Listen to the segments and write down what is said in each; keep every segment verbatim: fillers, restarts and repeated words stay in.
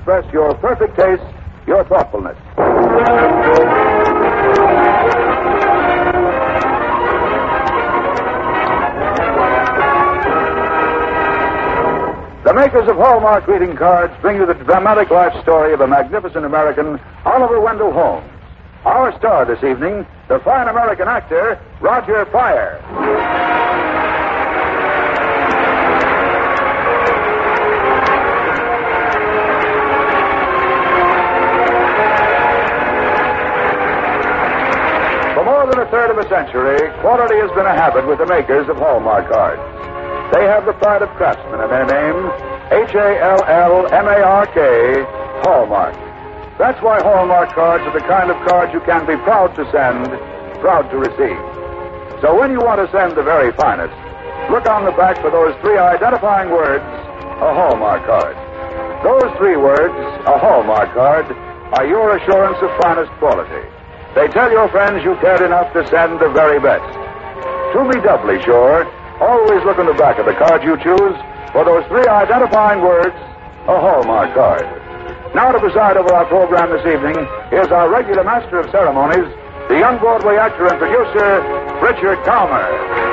express your perfect taste, your thoughtfulness. The makers of Hallmark greeting cards bring you the dramatic life story of a magnificent American, Oliver Wendell Holmes. Our star this evening, the fine American actor, Roger Pryor. For more than a third of a century, quality has been a habit with the makers of Hallmark cards. They have the pride of craftsmen in their name, H A L L M A R K, Hallmark. That's why Hallmark cards are the kind of cards you can be proud to send, proud to receive. So when you want to send the very finest, look on the back for those three identifying words, a Hallmark card. Those three words, a Hallmark card, are your assurance of finest quality. They tell your friends you cared enough to send the very best. To be doubly sure, always look on the back of the card you choose for those three identifying words, a Hallmark card. Now to preside over our program this evening, here's our regular master of ceremonies, the young Broadway actor and producer, Richard Calmer.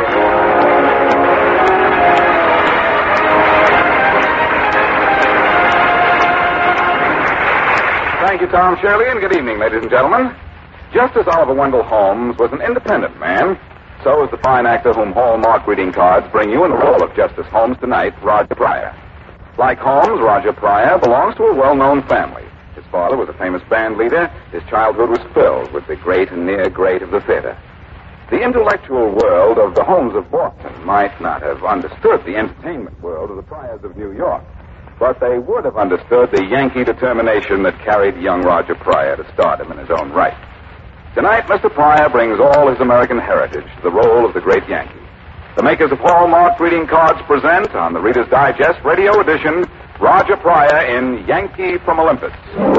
Thank you, Tom Shirley, and good evening, ladies and gentlemen. Justice Oliver Wendell Holmes was an independent man. So is the fine actor whom Hallmark greeting cards bring you in the role of Justice Holmes tonight, Roger Pryor. Like Holmes, Roger Pryor belongs to a well-known family. His father was a famous band leader. His childhood was filled with the great and near great of the theater. The intellectual world of the Holmes of Boston might not have understood the entertainment world of the Pryors of New York, but they would have understood the Yankee determination that carried young Roger Pryor to stardom in his own right. Tonight, Mister Pryor brings all his American heritage to the role of the great Yankee. The makers of Hallmark greeting cards present, on the Reader's Digest Radio Edition, Roger Pryor in Yankee from Olympus.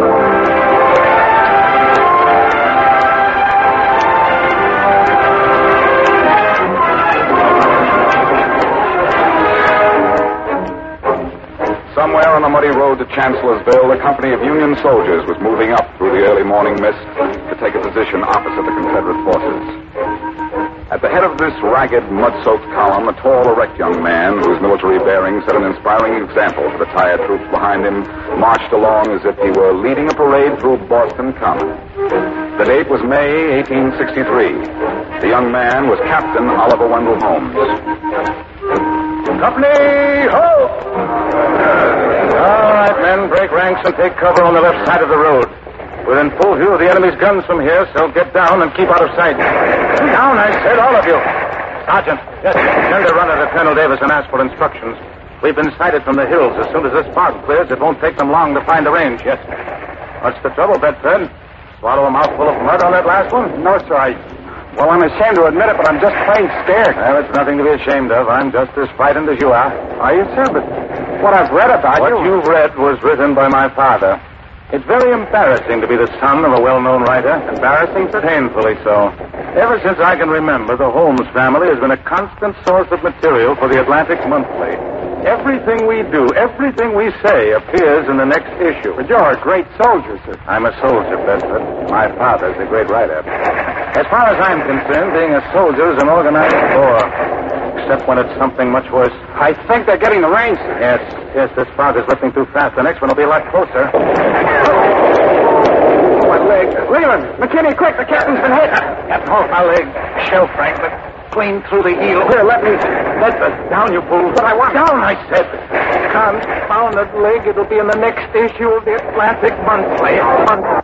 Somewhere on the muddy road to Chancellorsville, a company of Union soldiers was moving up through the early morning mist to take a position opposite the Confederate forces. At the head of this ragged, mud-soaked column, a tall, erect young man whose military bearing set an inspiring example for the tired troops behind him marched along as if he were leading a parade through Boston Common. The date was May eighteen sixty-three. The young man was Captain Oliver Wendell Holmes. Company, ho! All right, men, break ranks and take cover on the left side of the road. We're in full view of the enemy's guns from here, so get down and keep out of sight. Down, I said, all of you. Sergeant. Yes, send a runner to Colonel Davis and ask for instructions. We've been sighted from the hills. As soon as this fog clears, it won't take them long to find the range. Yes. What's the trouble, Bedford? Swallow a mouthful of mud on that last one? No, sir, I... Well, I'm ashamed to admit it, but I'm just plain scared. Well, it's nothing to be ashamed of. I'm just as frightened as you are. Are you, sir? But what I've read about what you... What you've read was written by my father. It's very embarrassing to be the son of a well-known writer. Embarrassing, painfully so. Ever since I can remember, the Holmes family has been a constant source of material for the Atlantic Monthly. Everything we do, everything we say appears in the next issue. But you're a great soldier, sir. I'm a soldier, Bedford. My father's a great writer. As far as I'm concerned, being a soldier is an organized war. Except when it's something much worse. I think they're getting the range, sir. Yes, yes, this fog is lifting too fast. The next one will be a lot closer. Oh, my leg. Leland, McKinney, quick, the captain's been hit. Captain, hold my leg. Shell, Frank, but clean through the heel. Here, let me... Let the... Down, you fool. But I want... Down, I said. Confounded leg. It'll be in the next issue of the Atlantic Monthly. Monthly.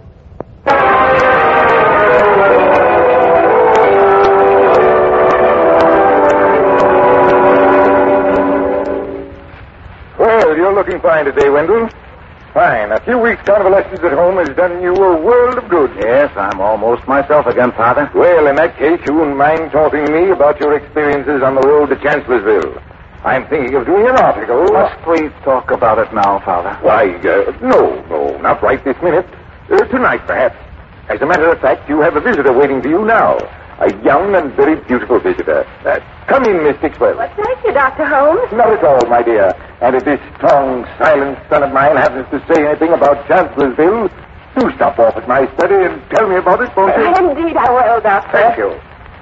Well, you're looking fine today, Wendell. Fine. A few weeks' convalescence at home has done you a world of good. Yes, I'm almost myself again, Father. Well, in that case, you wouldn't mind talking to me about your experiences on the road to Chancellorsville. I'm thinking of doing an article. Must we talk about it now, Father? Why, uh, no, no, not right this minute. Uh, tonight, perhaps. As a matter of fact, you have a visitor waiting for you now. A young and very beautiful visitor. Uh, come in, Miss Dixwell. Well, thank you, Doctor Holmes. Not at all, my dear. And if this strong, silent son of mine happens to say anything about Chancellorsville, do stop off at my study and tell me about it, won't you? Indeed, I will, Doctor. Thank you.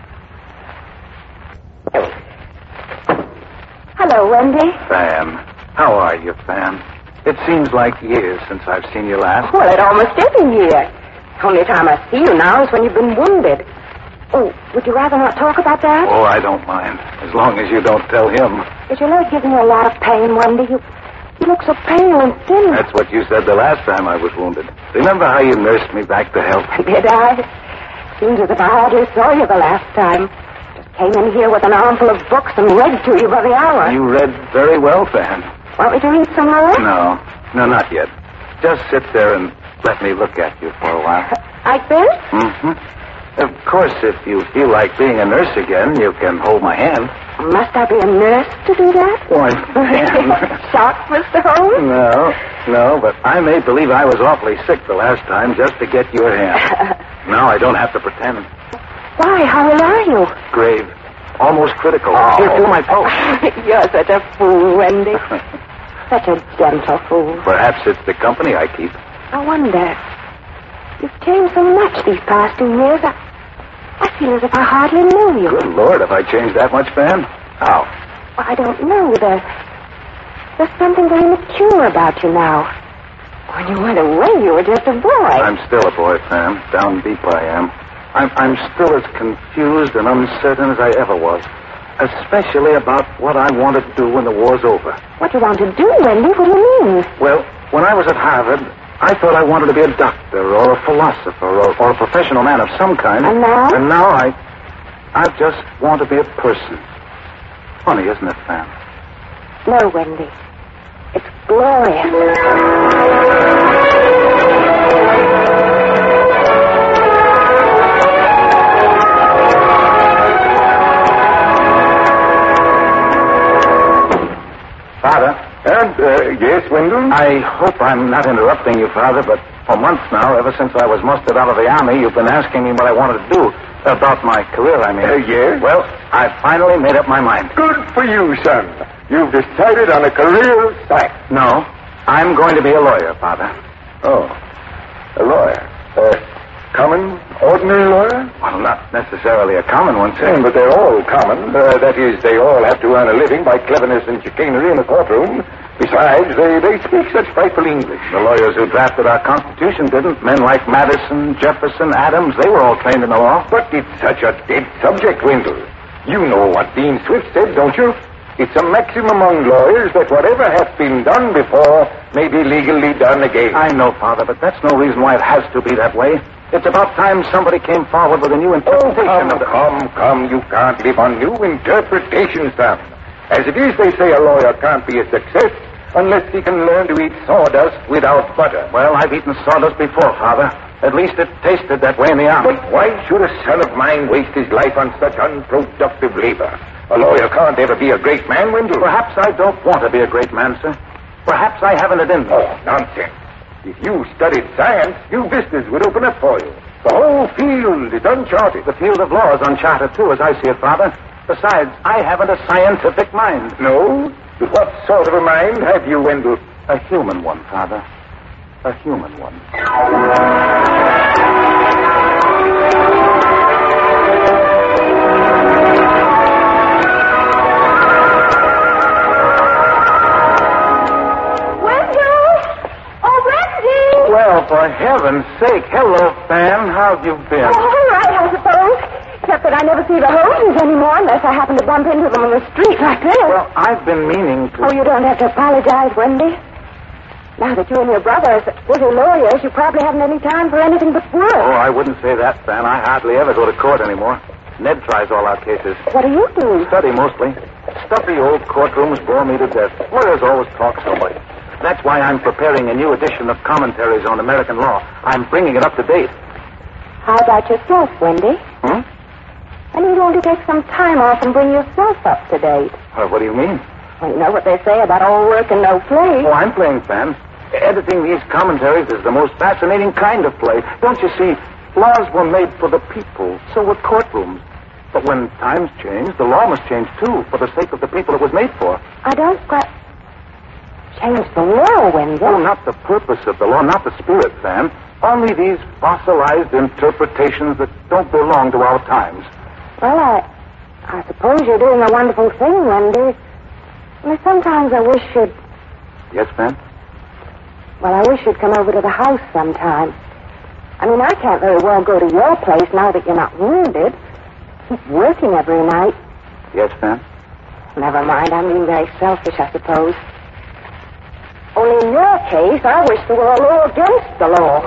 Hello, Wendy. Fan. How are you, Fan? It seems like years since I've seen you last. Well, it almost is a year. Only time I see you now is when you've been wounded. Oh, would you rather not talk about that? Oh, I don't mind. As long as you don't tell him. Is your leg giving you a lot of pain, Wendy? You, you look so pale and thin. That's what you said the last time I was wounded. Remember how you nursed me back to health? Did I? Seems as if I hardly saw you the last time. Just came in here with an armful of books and read to you by the hour. You read very well, Fan. Want me to read some more? No. No, not yet. Just sit there and let me look at you for a while. Like this? Mm-hmm. Of course, if you feel like being a nurse again, you can hold my hand. Must I be a nurse to do that? Why, Shocked, Mister Holmes? No, no, but I made believe I was awfully sick the last time just to get your hand. Now I don't have to pretend. Why, how ill are you? Grave. Almost critical. Oh. Here, feel my pulse. You're such a fool, Wendy. Such a gentle fool. Perhaps it's the company I keep. I wonder. You've changed so much these past two years. I, I feel as if I hardly knew you. Good Lord, have I changed that much, Fan? How? Well, I don't know. There's, there's something very mature about you now. When you went away, you were just a boy. I'm still a boy, Fan. Down deep I am. I'm, I'm still as confused and uncertain as I ever was. Especially about what I want to do when the war's over. What you want to do, Wendy? What do you mean? Well, when I was at Harvard, I thought I wanted to be a doctor or a philosopher or, or a professional man of some kind. And now? And now I... I just want to be a person. Funny, isn't it, Fan? No, Wendy. It's glorious. Father? And, uh, yes, Wendell? I hope I'm not interrupting you, Father, but for months now, ever since I was mustered out of the Army, you've been asking me what I wanted to do. About my career, I mean. Uh, yes? Well, I finally made up my mind. Good for you, son. You've decided on a career of science. No, I'm going to be a lawyer, Father. Oh, a lawyer. Uh, common, ordinary lawyer? Well, not necessarily a common one, sir. Mm, but they're all common. Uh, that is, they all have to earn a living by cleverness and chicanery in a courtroom. Besides, they, they speak such frightful English. The lawyers who drafted our Constitution didn't. Men like Madison, Jefferson, Adams, they were all trained in the law. But it's such a dead subject, Wendell. You know what Dean Swift said, don't you? It's a maxim among lawyers that whatever has been done before may be legally done again. I know, Father, but that's no reason why it has to be that way. It's about time somebody came forward with a new Oh, interpretation come, of the... come, come. You can't live on new interpretations, son. As it is, they say a lawyer can't be a success unless he can learn to eat sawdust without butter. Well, I've eaten sawdust before, Father. At least it tasted that way in the army. But why should a son of mine waste his life on such unproductive labor? A lawyer can't ever be a great man, Wendell. Perhaps I don't want to be a great man, sir. Perhaps I haven't it in me. Oh, nonsense. If you studied science, new business would open up for you. The whole field is uncharted. The field of law is uncharted, too, as I see it, Father. Besides, I haven't a scientific mind. No? But what sort of a mind have you, Wendell? A human one, Father. A human one. Well, for heaven's sake, hello, Fan. How have you been? Oh, all right, I suppose. Except that I never see the Holmes anymore unless I happen to bump into them on the street like this. Well, I've been meaning to... Oh, you don't have to apologize, Wendy. Now that you and your brother are such busy lawyers, you probably haven't any time for anything but work. Oh, I wouldn't say that, Fan. I hardly ever go to court anymore. Ned tries all our cases. What do you do? Study, mostly. Stuffy old courtrooms bore me to death. Lawyers always talk so much. That's why I'm preparing a new edition of Commentaries on American Law. I'm bringing it up to date. How about yourself, Wendy? Hmm? And you going to take some time off and bring yourself up to date? Well, what do you mean? Well, you know what they say about all work and no play. Oh, I'm playing, Fan. Editing these commentaries is the most fascinating kind of play. Don't you see? Laws were made for the people. So were courtrooms. But when times change, the law must change, too, for the sake of the people it was made for. I don't quite... Change the law, Wendell. Oh, not the purpose of the law, not the spirit, Sam. Only these fossilized interpretations that don't belong to our times. Well, I... I suppose you're doing a wonderful thing, Wendy. Only sometimes I wish you'd... Yes, ma'am? Well, I wish you'd come over to the house sometime. I mean, I can't very well go to your place now that you're not wounded. Keep working every night. Yes, ma'am? Never mind, I'm being very selfish, I suppose. Only in your case, I wish there were a law against the law.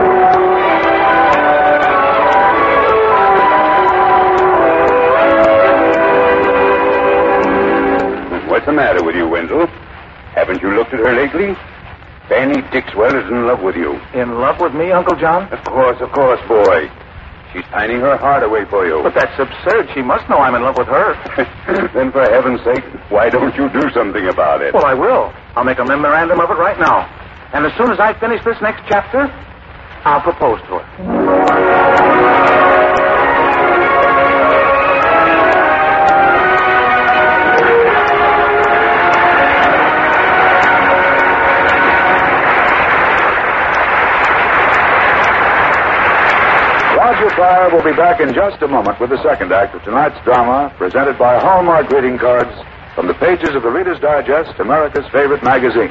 What's the matter with you, Wendell? Haven't you looked at her lately? Fanny Dixwell is in love with you. In love with me, Uncle John? Of course, of course, boy. She's pining her heart away for you. But that's absurd. She must know I'm in love with her. Then, for heaven's sake, why don't you do something about it? Well, I will. I'll make a memorandum of it right now. And as soon as I finish this next chapter, I'll propose to her. Roger Pryor will be back in just a moment with the second act of tonight's drama, presented by Hallmark Greeting Cards from the pages of the Reader's Digest, America's favorite magazine.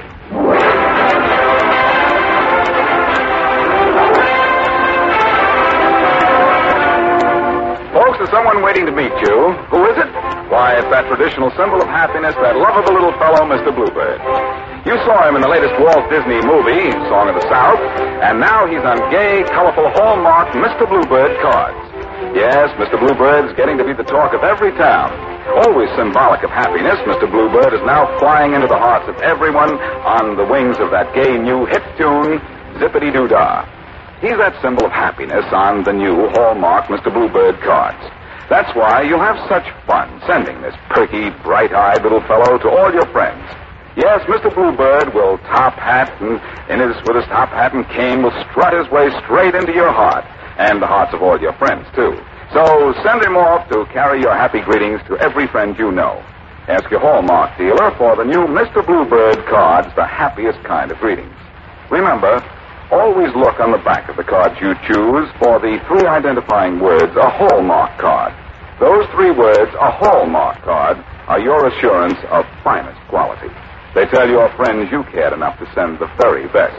Folks, there's someone waiting to meet you. Who is it? Why, it's that traditional symbol of happiness, that lovable little fellow, Mister Bluebird. You saw him in the latest Walt Disney movie, Song of the South, and now he's on gay, colorful Hallmark Mister Bluebird cards. Yes, Mister Bluebird's getting to be the talk of every town. Always symbolic of happiness, Mister Bluebird is now flying into the hearts of everyone on the wings of that gay new hit tune, Zippity-Doo-Dah. He's that symbol of happiness on the new Hallmark Mister Bluebird cards. That's why you'll have such fun sending this perky, bright-eyed little fellow to all your friends. Yes, Mister Bluebird will top hat and in his with his top hat and cane will strut his way straight into your heart and the hearts of all your friends too. So send him off to carry your happy greetings to every friend you know. Ask your Hallmark dealer for the new Mister Bluebird cards, the happiest kind of greetings. Remember, always look on the back of the cards you choose for the three identifying words, a Hallmark card. Those three words, a Hallmark card, are your assurance of finest quality. They tell your friends you cared enough to send the very best.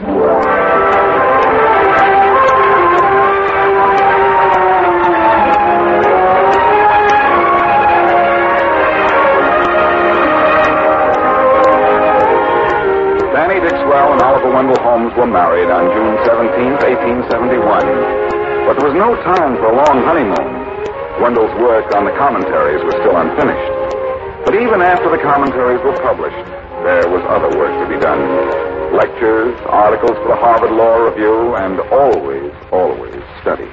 Fanny Dixwell and Oliver Wendell Holmes were married on June seventeenth, eighteen seventy-one. But there was no time for a long honeymoon. Wendell's work on the commentaries was still unfinished. But even after the commentaries were published, there was other work to be done. Lectures, articles for the Harvard Law Review, and always, always study.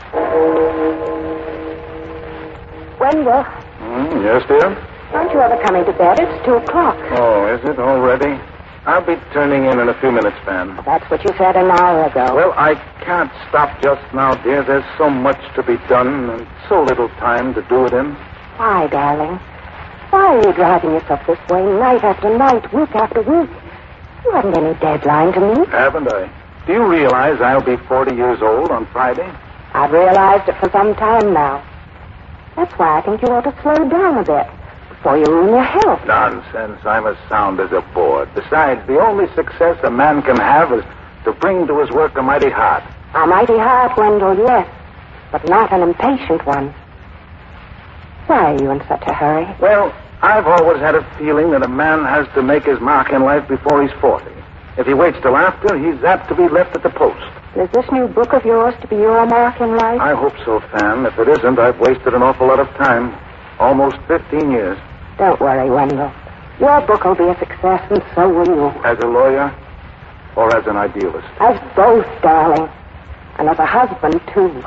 Wendell, Mm, yes, dear? aren't you ever coming to bed? It's two o'clock. Oh, is it already? I'll be turning in in a few minutes, Van. That's what you said an hour ago. Well, I can't stop just now, dear. There's so much to be done and so little time to do it in. Why, darling? Why are you driving yourself this way night after night, week after week? You haven't any deadline to meet. Haven't I? Do you realize I'll be forty years old on Friday? I've realized it for some time now. That's why I think you ought to slow down a bit before you ruin your health. Nonsense. I'm as sound as a board. Besides, the only success a man can have is to bring to his work a mighty heart. A mighty heart, Wendell, yes, but not an impatient one. Why are you in such a hurry? Well, I've always had a feeling that a man has to make his mark in life before he's forty. If he waits till after, he's apt to be left at the post. Is this new book of yours to be your mark in life? I hope so, Fan. If it isn't, I've wasted an awful lot of time. Almost fifteen years. Don't worry, Wendell. Your book will be a success, and so will you. As a lawyer or as an idealist? As both, darling. And as a husband, too.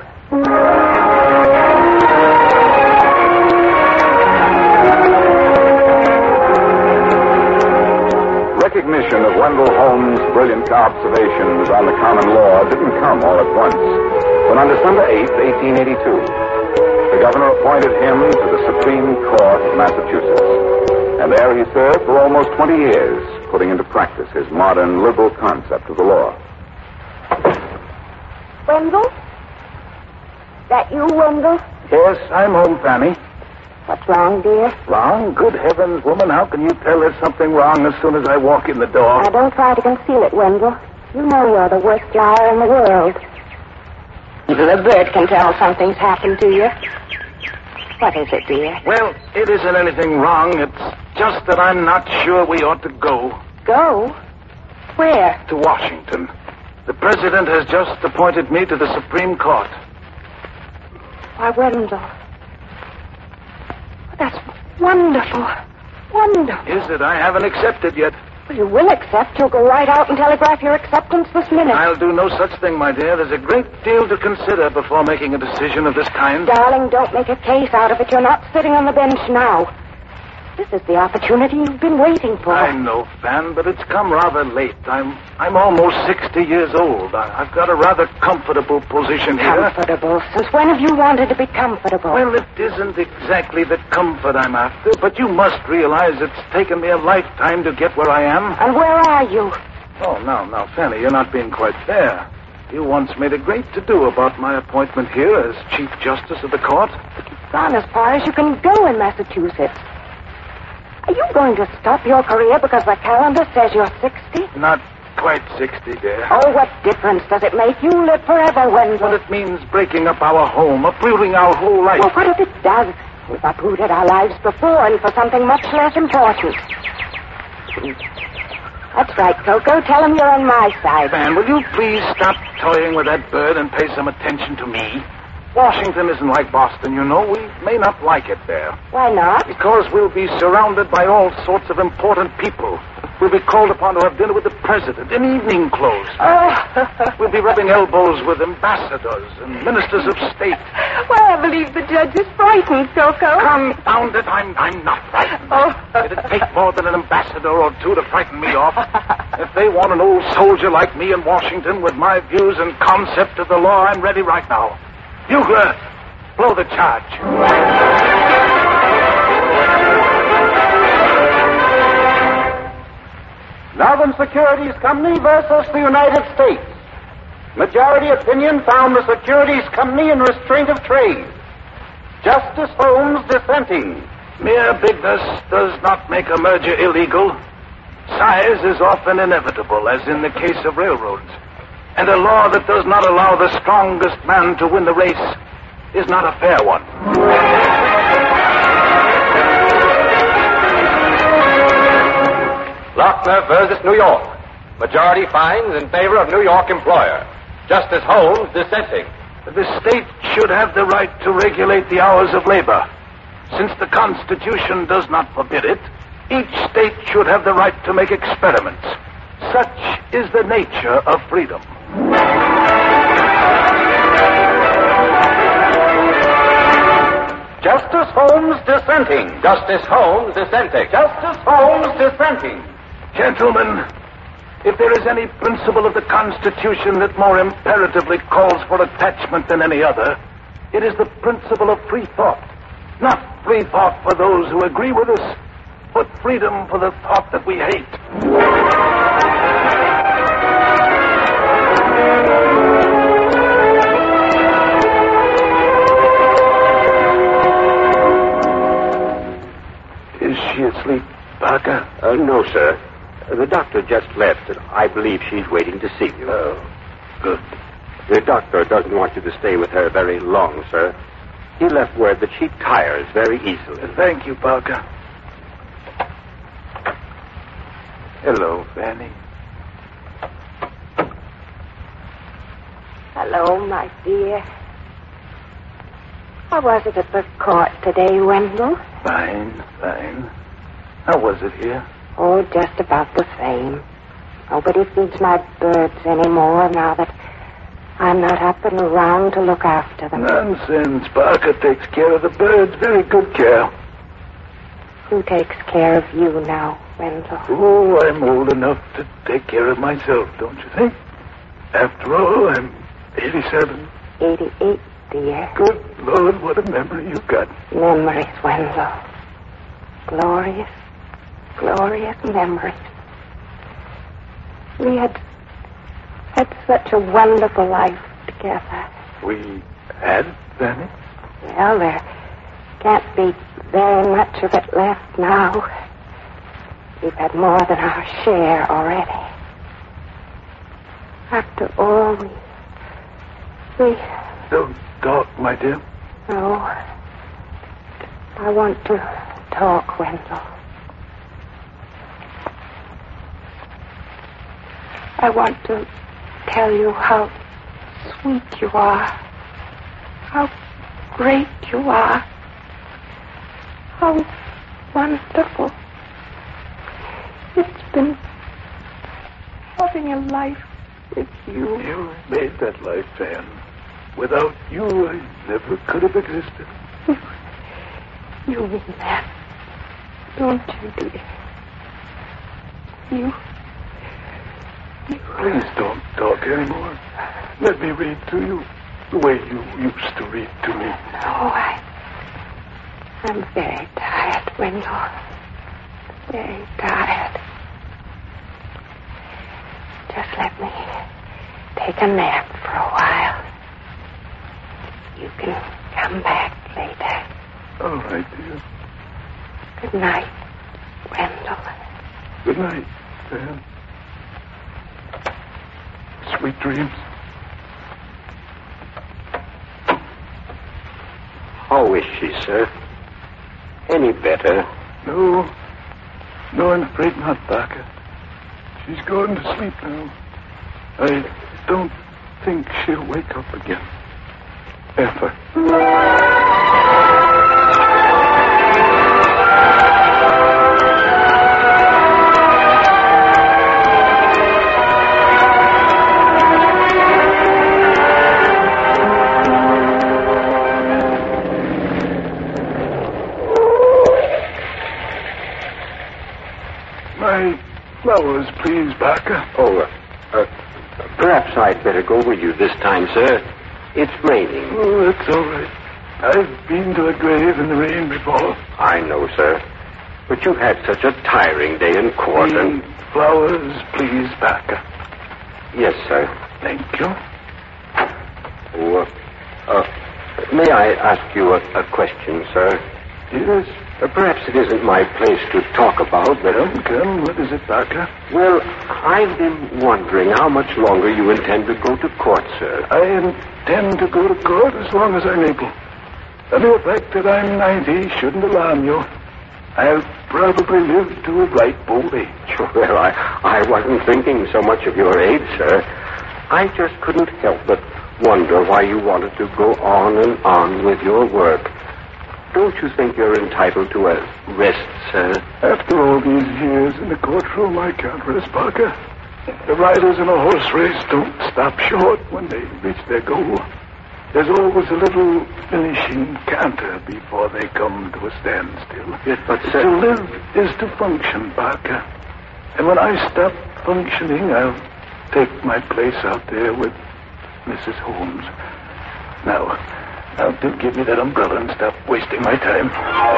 Recognition of Wendell Holmes' brilliant observations on the common law didn't come all at once. when on December eighth, eighteen eighty-two, the governor appointed him to the Supreme Court of Massachusetts. And there he served for almost twenty years, putting into practice his modern liberal concept of the law. Wendell? That you, Wendell? Yes, I'm home, Fanny. What's wrong, dear? Wrong? Good heavens, woman, how can you tell there's something wrong as soon as I walk in the door? Now, don't try to conceal it, Wendell. You know you're the worst liar in the world. Even a bird can tell something's happened to you. What is it, dear? Well, it isn't anything wrong. It's just that I'm not sure we ought to go. Go? Where? To Washington. The president has just appointed me to the Supreme Court. Why, Wendell. That's wonderful. Wonderful. Is it? I haven't accepted yet. Well, you will accept. You'll go right out and telegraph your acceptance this minute. I'll do no such thing, my dear. There's a great deal to consider before making a decision of this kind. Darling, don't make a case out of it. You're not sitting on the bench now. This is the opportunity you've been waiting for. I know, Fan, but it's come rather late. I'm I'm almost sixty years old. I, I've got a rather comfortable position here. Comfortable? Since when have you wanted to be comfortable? Well, it isn't exactly the comfort I'm after, but you must realize it's taken me a lifetime to get where I am. And where are you? Oh, now, now, Fanny, you're not being quite fair. You once made a great to-do about my appointment here as Chief Justice of the Court. But you've gone as far as you can go in Massachusetts. Are you going to stop your career because the calendar says you're sixty? Not quite sixty, dear. Oh, what difference does it make? You live forever, Wendell. Well, it means breaking up our home, uprooting our whole life. Well, what if it does? We've uprooted our lives before and for something much less important. That's right, Coco. Tell him you're on my side. Fan, will you please stop toying with that bird and pay some attention to me? Washington isn't like Boston, you know. We may not like it there. Why not? Because we'll be surrounded by all sorts of important people. We'll be called upon to have dinner with the president in evening clothes. Oh. We'll be rubbing elbows with ambassadors and ministers of state. Well, I believe the judge is frightened, Coco. Confound it, I'm, I'm not frightened. Oh. It'd take more than an ambassador or two to frighten me off. If they want an old soldier like me in Washington with my views and concept of the law, I'm ready right now. Bugler, blow the charge. Northern Securities Company versus the United States. Majority opinion found the Securities Company in restraint of trade. Justice Holmes dissenting. Mere bigness does not make a merger illegal. Size is often inevitable, as in the case of railroads. And a law that does not allow the strongest man to win the race is not a fair one. Lochner versus New York. Majority finds in favor of New York employer. Justice Holmes dissenting. The state should have the right to regulate the hours of labor. Since the Constitution does not forbid it, each state should have the right to make experiments. Such is the nature of freedom. Justice Holmes dissenting. Justice Holmes dissenting. Justice Holmes dissenting. Gentlemen, if there is any principle of the Constitution that more imperatively calls for attachment than any other, it is the principle of free thought. Not free thought for those who agree with us, but freedom for the thought that we hate. Is she asleep, Parker? Uh, no, sir. Uh, the doctor just left, and I believe she's waiting to see you. Oh, good. The doctor doesn't want you to stay with her very long, sir. He left word that she tires very easily. Thank you, Parker. Hello, Fanny. Hello, my dear. How was it at the court today, Wendell? Fine, fine. How was it here? Oh, just about the same. Nobody feeds my birds anymore now that I'm not up and around to look after them. Nonsense. Parker takes care of the birds. Very good care. Who takes care of you now, Wendell? Oh, I'm old enough to take care of myself, don't you think? After all, I'm eighty-seven. eighty-eight, dear. Good Lord, what a memory you've got. Memories, Wendell. Glorious, glorious memories. We had had such a wonderful life together. We had, Fanny? Well, there can't be very much of it left now. We've had more than our share already. After all, we... We... Don't talk, my dear. No. I want to talk, Wendell. I want to tell you how sweet you are. How great you are. How wonderful. It's been having a life with you. You made that life, Fan. Without you, I never could have existed. You, you mean that, don't you, dear? You... you... Please don't talk anymore. Let me read to you the way you used to read to me. No, I... I'm very tired, Wendell. Very tired. Just let me take a nap for a while. You can come back later. All right, dear. Good night, Wendell. Good night, Fan. Sweet dreams. How is she, sir? Any better? No. No, I'm afraid not, Parker. She's going to sleep now. I don't think she'll wake up again. Ever. My flowers, please, Parker. Oh, uh, uh, perhaps I'd better go with you this time, sir. It's raining. Oh, that's all right. I've been to a grave in the rain before. I know, sir. But you had such a tiring day in court. The And... flowers, please, Parker. Yes, sir. Thank you. Oh, uh, uh, may I ask you a, a question, sir? Yes. Uh, perhaps it isn't my place to talk about, but... Come, come. What is it, Parker? Well, I've been wondering how much longer you intend to go to court, sir. I intend to go to court as long as I'm able. The mere fact that I'm ninety shouldn't alarm you. I'll probably live to a ripe old age. Well, I, I wasn't thinking so much of your age, sir. I just couldn't help but wonder why you wanted to go on and on with your work. Don't you think you're entitled to a rest, sir? After all these years in the courtroom, I can't rest, Parker. The riders in a horse race don't stop short when they reach their goal. There's always a little finishing canter before they come to a standstill. Yes, but, sir... To live is to function, Parker. And when I stop functioning, I'll take my place out there with Missus Holmes. Now, now do give me that umbrella and stop wasting my time.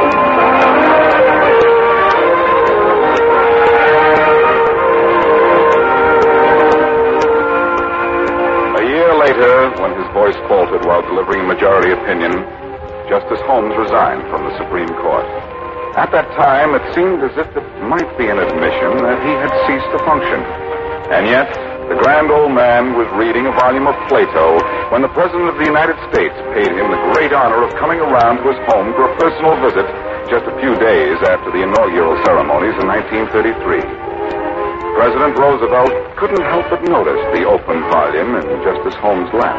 Later, when his voice faltered while delivering a majority opinion, Justice Holmes resigned from the Supreme Court. At that time, it seemed as if it might be an admission that he had ceased to function. And yet, the grand old man was reading a volume of Plato when the President of the United States paid him the great honor of coming around to his home for a personal visit just a few days after the inaugural ceremonies in nineteen thirty-three. President Roosevelt couldn't help but notice the open volume in Justice Holmes' lap.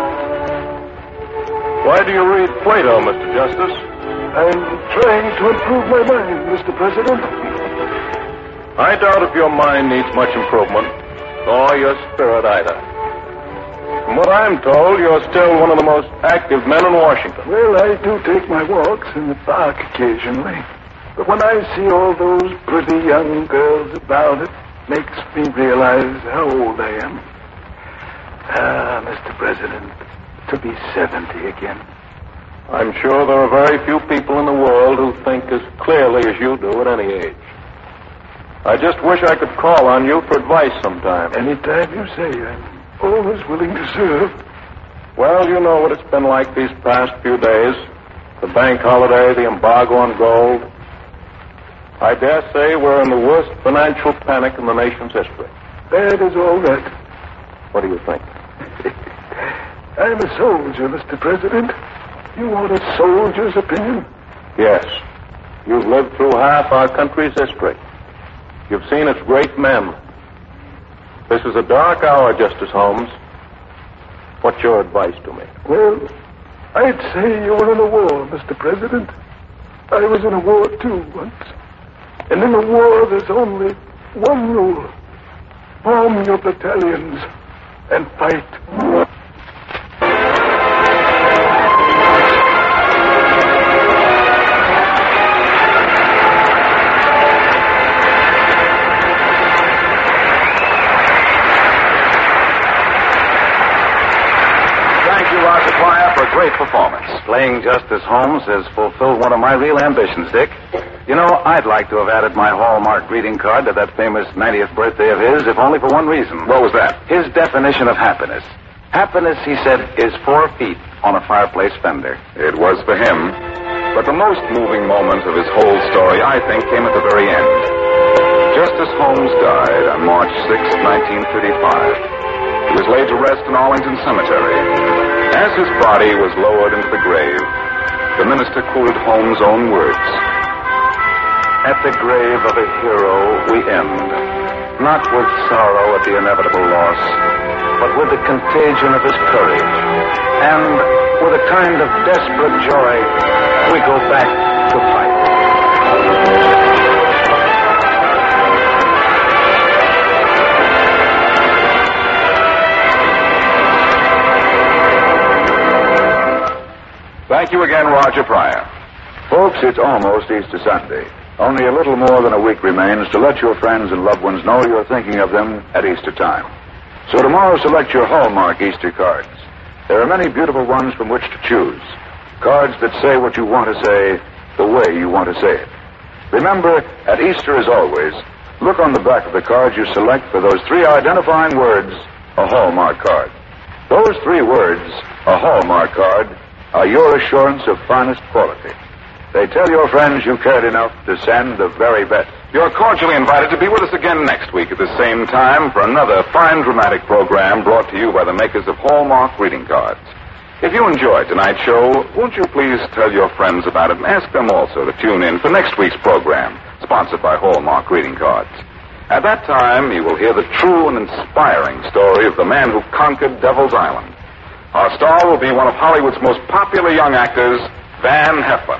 Why do you read Plato, Mister Justice? I'm trying to improve my mind, Mister President. I doubt if your mind needs much improvement, or your spirit either. From what I'm told, you're still one of the most active men in Washington. Well, I do take my walks in the park occasionally. But when I see all those pretty young girls about, it makes me realize how old I am. Ah, Mister President, to be seventy again. I'm sure there are very few people in the world who think as clearly as you do at any age. I just wish I could call on you for advice sometime. Anytime you say, I'm always willing to serve. Well, you know what it's been like these past few days. The bank holiday, the embargo on gold. I dare say we're in the worst financial panic in the nation's history. Bad as all that. What do you think? I'm a soldier, Mister President. You want a soldier's opinion? Yes. You've lived through half our country's history. You've seen its great men. This is a dark hour, Justice Holmes. What's your advice to me? Well, I'd say you were in a war, Mister President. I was in a war, too, once. And in a war, there's only one rule. Form your battalions and fight. Great performance. Playing Justice Holmes has fulfilled one of my real ambitions, Dick. You know, I'd like to have added my Hallmark greeting card to that famous ninetieth birthday of his, if only for one reason. What was that? His definition of happiness. Happiness, he said, is four feet on a fireplace fender. It was for him. But the most moving moment of his whole story, I think, came at the very end. Justice Holmes died on March sixth, nineteen thirty-five. He was laid to rest in Arlington Cemetery. As his body was lowered into the grave, the minister quoted Holmes' own words. At the grave of a hero we end, not with sorrow at the inevitable loss, but with the contagion of his courage. And with a kind of desperate joy, we go back to fight. Thank you again, Roger Pryor. Folks, it's almost Easter Sunday. Only a little more than a week remains to let your friends and loved ones know you're thinking of them at Easter time. So tomorrow, select your Hallmark Easter cards. There are many beautiful ones from which to choose. Cards that say what you want to say the way you want to say it. Remember, at Easter, as always, look on the back of the card you select for those three identifying words, a Hallmark card. Those three words, a Hallmark card, are your assurance of finest quality. They tell your friends you cared enough to send the very best. You're cordially invited to be with us again next week at the same time for another fine dramatic program brought to you by the makers of Hallmark greeting cards. If you enjoyed tonight's show, won't you please tell your friends about it and ask them also to tune in for next week's program, sponsored by Hallmark greeting cards. At that time, you will hear the true and inspiring story of the man who conquered Devil's Island. Our star will be one of Hollywood's most popular young actors, Van Heflin.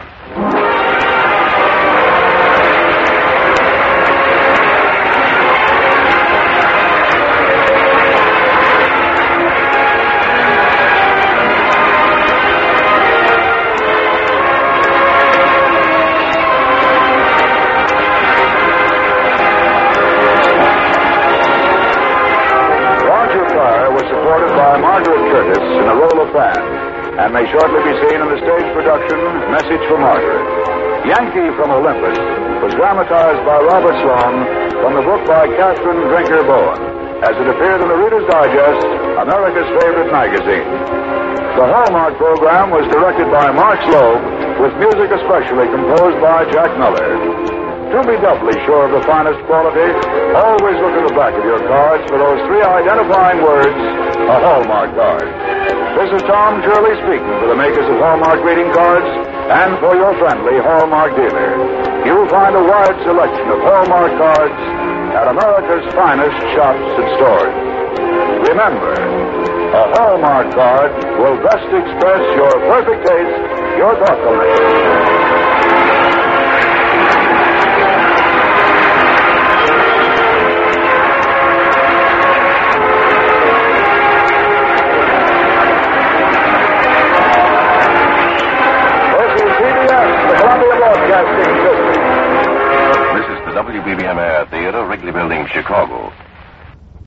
And may shortly be seen in the stage production, Message for Margaret. Yankee from Olympus was dramatized by Robert Sloan from the book by Catherine Drinker Bowen, as it appeared in the Reader's Digest, America's favorite magazine. The Hallmark program was directed by Mark Loeb, with music especially composed by Jack Miller. To be doubly sure of the finest quality, always look at the back of your cards for those three identifying words, a Hallmark card. This is Tom Shirley speaking for the makers of Hallmark greeting cards and for your friendly Hallmark dealer. You'll find a wide selection of Hallmark cards at America's finest shops and stores. Remember, a Hallmark card will best express your perfect taste, your thoughtfulness. W B B M Air Theater, Wrigley Building, Chicago.